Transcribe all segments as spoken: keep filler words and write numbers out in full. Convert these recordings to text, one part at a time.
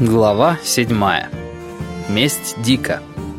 Глава седьмая. Месть Дика.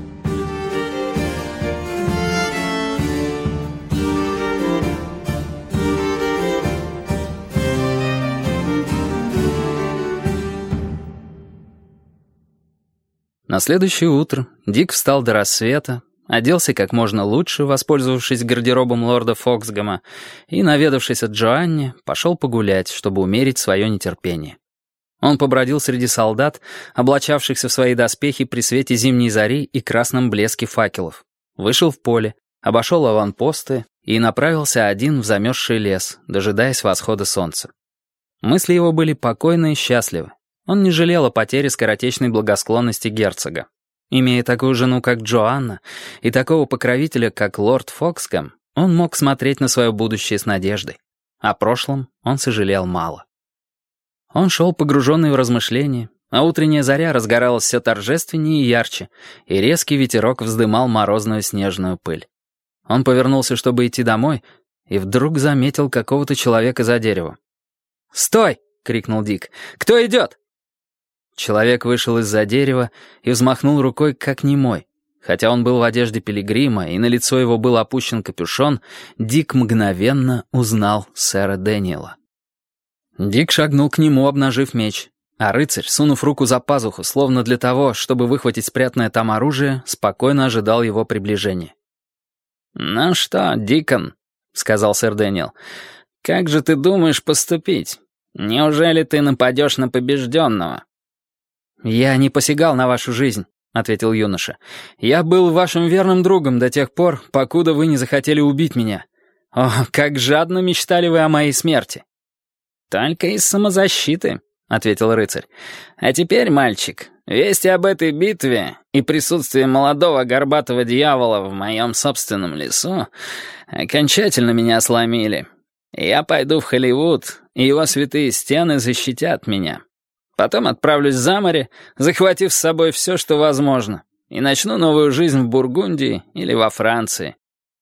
На следующее утро Дик встал до рассвета, оделся как можно лучше, воспользовавшись гардеробом лорда Фоксгама, и, наведавшись от Джоанни, пошел погулять, чтобы умерить свое нетерпение. Он побродил среди солдат, облачавшихся в свои доспехи при свете зимней зари и красном блеске факелов. Вышел в поле, обошел аванпосты и направился один в замерзший лес, дожидаясь восхода солнца. Мысли его были покойны и счастливы. Он не жалел о потере скоротечной благосклонности герцога. Имея такую жену, как Джоанна, и такого покровителя, как лорд Фоксгам, он мог смотреть на свое будущее с надеждой. О прошлом он сожалел мало. Он шел погруженный в размышления, а утренняя заря разгоралась все торжественнее и ярче, и резкий ветерок вздымал морозную снежную пыль. Он повернулся, чтобы идти домой, и вдруг заметил какого-то человека за деревом. «Стой!» — крикнул Дик. «Кто идет?» Человек вышел из-за дерева и взмахнул рукой, как немой. Хотя он был в одежде пилигрима, и на лицо его был опущен капюшон, Дик мгновенно узнал сэра Дэниела. Дик шагнул к нему, обнажив меч, а рыцарь, сунув руку за пазуху, словно для того, чтобы выхватить спрятанное там оружие, спокойно ожидал его приближения. «Ну что, Дикон», — сказал сэр Дэниел, — «как же ты думаешь поступить? Неужели ты нападешь на побежденного?» «Я не посягал на вашу жизнь», — ответил юноша. «Я был вашим верным другом до тех пор, покуда вы не захотели убить меня. О, как жадно мечтали вы о моей смерти!» «Только из самозащиты», — ответил рыцарь. «А теперь, мальчик, вести об этой битве и присутствие молодого горбатого дьявола в моем собственном лесу окончательно меня сломили. Я пойду в Холливуд, и его святые стены защитят меня. Потом отправлюсь за море, захватив с собой все, что возможно, и начну новую жизнь в Бургундии или во Франции».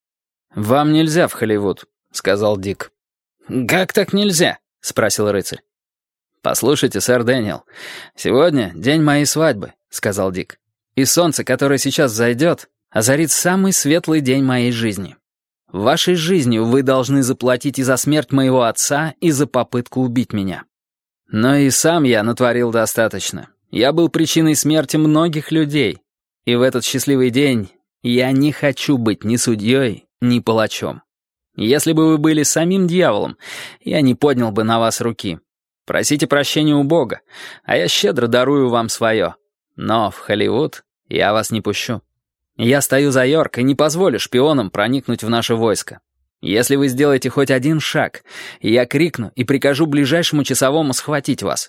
«Вам нельзя в Холливуд», — сказал Дик. «Как так нельзя?» — спросил рыцарь. «Послушайте, сэр Дэниел, сегодня день моей свадьбы», — сказал Дик. «И солнце, которое сейчас зайдет, озарит самый светлый день моей жизни. Вашей жизнью вы должны заплатить и за смерть моего отца, и за попытку убить меня. Но и сам я натворил достаточно. Я был причиной смерти многих людей. И в этот счастливый день я не хочу быть ни судьей, ни палачом. Если бы вы были самим дьяволом, я не поднял бы на вас руки. Просите прощения у Бога, а я щедро дарую вам свое. Но в Холливуд я вас не пущу. Я стою за Йорк и не позволю шпионам проникнуть в наше войско. Если вы сделаете хоть один шаг, я крикну и прикажу ближайшему часовому схватить вас».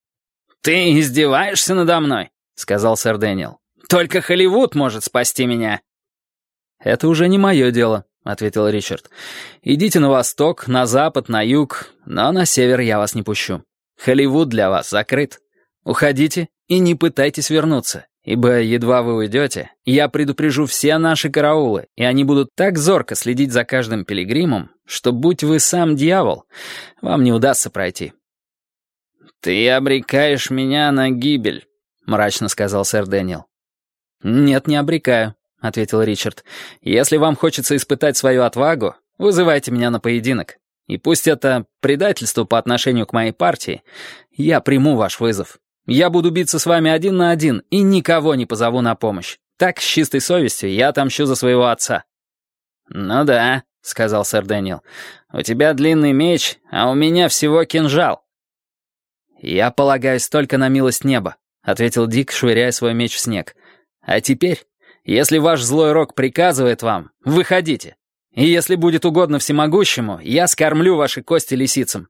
«Ты издеваешься надо мной?» — сказал сэр Дэниел. «Только Холливуд может спасти меня». «Это уже не мое дело», — ответил Ричард. «Идите на восток, на запад, на юг, но на север я вас не пущу. Холливуд для вас закрыт. Уходите и не пытайтесь вернуться, ибо едва вы уйдете, я предупрежу все наши караулы, и они будут так зорко следить за каждым пилигримом, что, будь вы сам дьявол, вам не удастся пройти». «Ты обрекаешь меня на гибель», — мрачно сказал сэр Дэниел. «Нет, не обрекаю», — ответил Ричард. «Если вам хочется испытать свою отвагу, вызывайте меня на поединок. И пусть это предательство по отношению к моей партии, я приму ваш вызов. Я буду биться с вами один на один и никого не позову на помощь. Так, с чистой совестью, я отомщу за своего отца». «Ну да», — сказал сэр Дэниел. «У тебя длинный меч, а у меня всего кинжал». «Я полагаюсь только на милость неба», — ответил Дик, швыряя свой меч в снег. «А теперь, если ваш злой рок приказывает вам, выходите. И если будет угодно всемогущему, я скормлю ваши кости лисицам».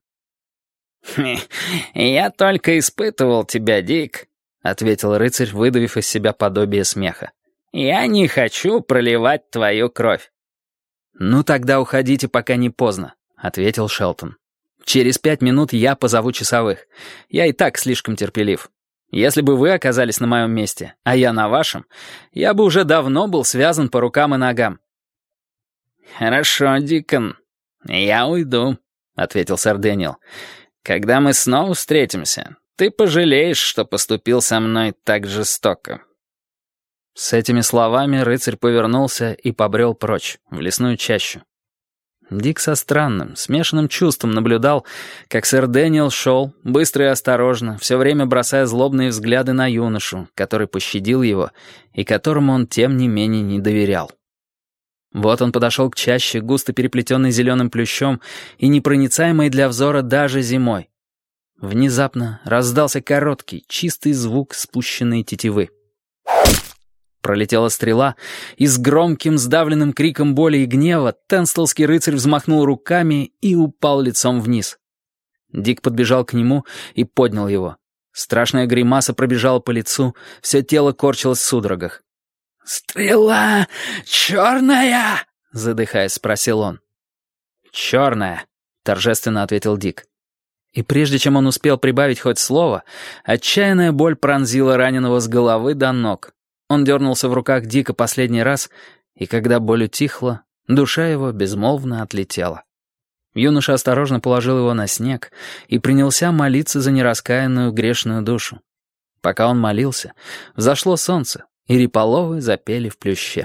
«Я только испытывал тебя, Дик», — ответил рыцарь, выдавив из себя подобие смеха. «Я не хочу проливать твою кровь». «Ну тогда уходите, пока не поздно», — ответил Шелтон. «Через пять минут я позову часовых. Я и так слишком терпелив. Если бы вы оказались на моем месте, а я на вашем, я бы уже давно был связан по рукам и ногам». «Хорошо, Дикон, я уйду», — ответил сэр Дэниел. «Когда мы снова встретимся, ты пожалеешь, что поступил со мной так жестоко». С этими словами рыцарь повернулся и побрел прочь, в лесную чащу. Дик со странным, смешанным чувством наблюдал, как сэр Дэниел шел, быстро и осторожно, все время бросая злобные взгляды на юношу, который пощадил его и которому он, тем не менее, не доверял. Вот он подошел к чаще, густо переплетенной зеленым плющом и непроницаемой для взора даже зимой. Внезапно раздался короткий, чистый звук спущенной тетивы. Пролетела стрела, и с громким, сдавленным криком боли и гнева тенстелский рыцарь взмахнул руками и упал лицом вниз. Дик подбежал к нему и поднял его. Страшная гримаса пробежала по лицу, все тело корчилось в судорогах. «Стрела черная?» — задыхаясь, спросил он. «Черная», — торжественно ответил Дик. И прежде чем он успел прибавить хоть слово, отчаянная боль пронзила раненого с головы до ног. Он дернулся в руках Дика последний раз, и когда боль утихла, душа его безмолвно отлетела. Юноша осторожно положил его на снег и принялся молиться за нераскаянную грешную душу. Пока он молился, взошло солнце, и риполовы запели в плюще.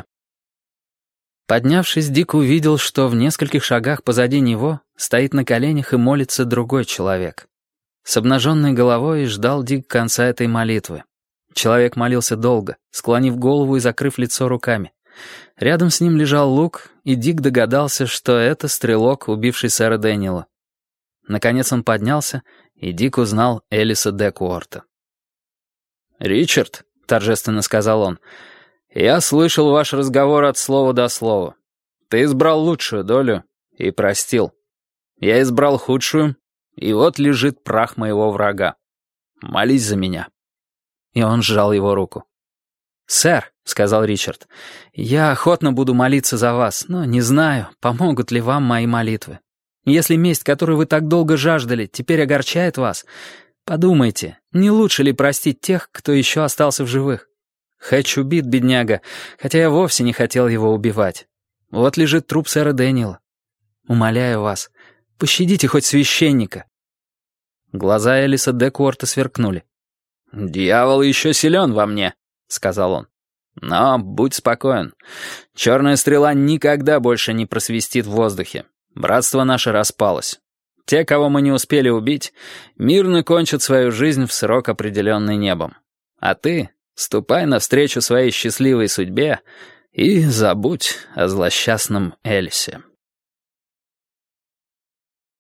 Поднявшись, Дик увидел, что в нескольких шагах позади него стоит на коленях и молится другой человек. С обнаженной головой ждал Дик конца этой молитвы. Человек молился долго, склонив голову и закрыв лицо руками. Рядом с ним лежал лук, и Дик догадался, что это стрелок, убивший сэра Дэниела. Наконец он поднялся, и Дик узнал Элиса Декуорта. «Ричард», — торжественно сказал он, — «я слышал ваш разговор от слова до слова. Ты избрал лучшую долю и простил. Я избрал худшую, и вот лежит прах моего врага. Молись за меня». И он сжал его руку. «Сэр», — сказал Ричард, — «я охотно буду молиться за вас, но не знаю, помогут ли вам мои молитвы. Если месть, которую вы так долго жаждали, теперь огорчает вас, подумайте, не лучше ли простить тех, кто еще остался в живых? Хэтч убит, бедняга, хотя я вовсе не хотел его убивать. Вот лежит труп сэра Дэниела. Умоляю вас, пощадите хоть священника». Глаза Элиса Декуорта сверкнули. «Дьявол еще силен во мне», — сказал он. «Но будь спокоен. Черная стрела никогда больше не просвистит в воздухе. Братство наше распалось. Те, кого мы не успели убить, мирно кончат свою жизнь в срок, определенный небом. А ты ступай навстречу своей счастливой судьбе и забудь о злосчастном Элисе».